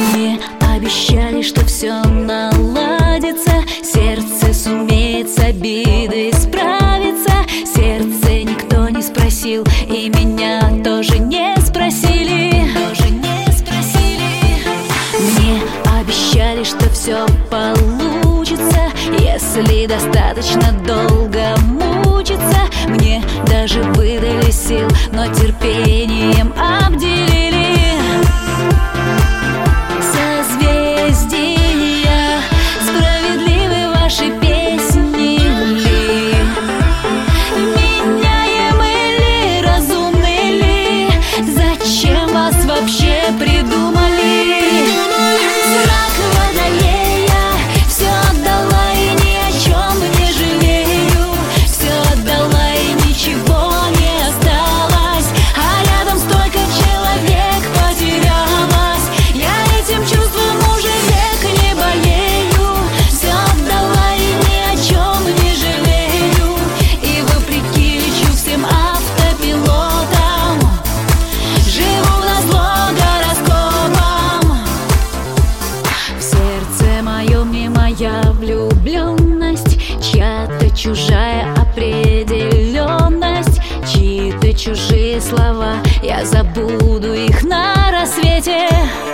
Мне обещали, что все наладится, сердце сумеет с обидой справиться. Сердце никто не спросил, и меня тоже не спросили. Мне обещали, что все получится, если достаточно долго мучиться. Мне даже выдали сил, но терпением обделили. Созвездия, справедливы ваши песни ли? Меняемы ли, разумны ли? Зачем вас вообще придумали? Знак Водолея, все отдала и ни о чем не жалею. Все отдала и ничего не осталось, а рядом столько человек потерялось. Я этим чувством уже век не болею. Все отдала и ни о чем не жалею. И вопреки лечу всем автопилотам, живу назло гороскопам. В сердце моем не моя влюбленность, чья-то чужая определенность, чьи-то чужие слова, я забуду их на рассвете.